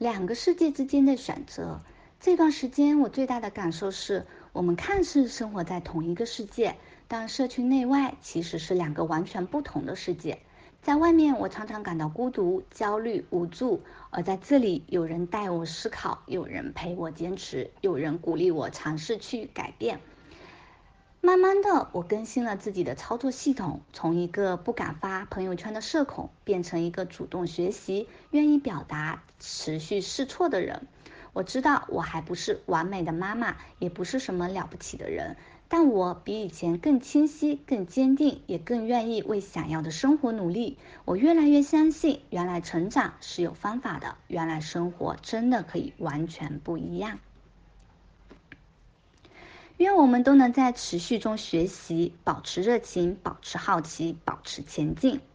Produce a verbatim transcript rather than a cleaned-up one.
两个世界之间的选择。这段时间我最大的感受是，我们看似生活在同一个世界，但社区内外其实是两个完全不同的世界。在外面我常常感到孤独、焦虑、无助，而在这里有人带我思考，有人陪我坚持，有人鼓励我尝试去改变。慢慢的，我更新了自己的操作系统，从一个不敢发朋友圈的社恐，变成一个主动学习、愿意表达、持续试错的人。我知道我还不是完美的妈妈，也不是什么了不起的人，但我比以前更清晰、更坚定，也更愿意为想要的生活努力。我越来越相信，原来成长是有方法的，原来生活真的可以完全不一样。愿我们都能在持续中学习，保持热情，保持好奇，保持前进。